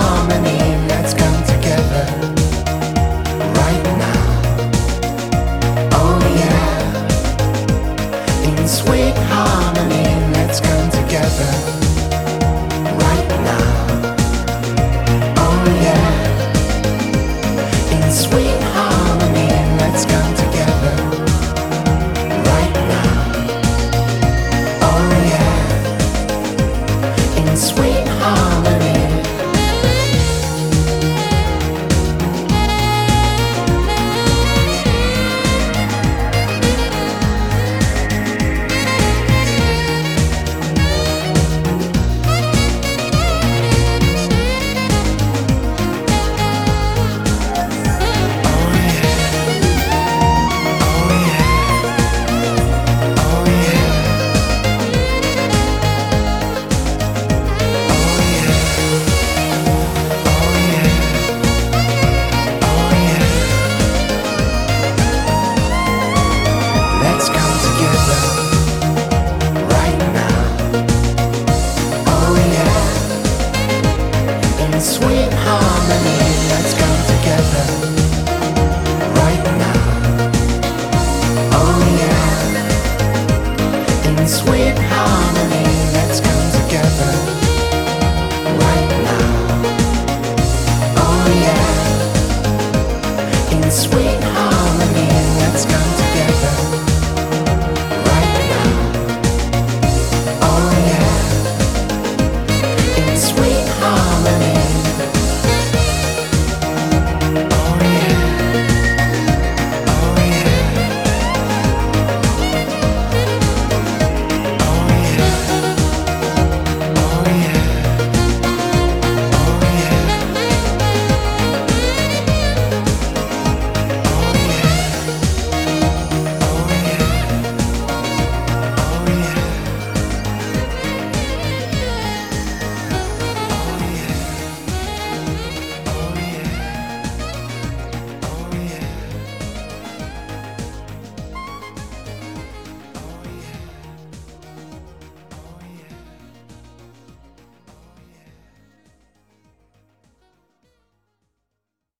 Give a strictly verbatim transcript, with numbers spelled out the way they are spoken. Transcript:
harmony, let's come together right now. Oh yeah, in sweet harmony, let's come together right now. Oh yeah, in sweet harmony, let's come together right now. Oh yeah, in sweet harmony. Let's come together right now. Oh yeah, in sweet harmony, let's come together right now. Oh yeah, in sweet harmony.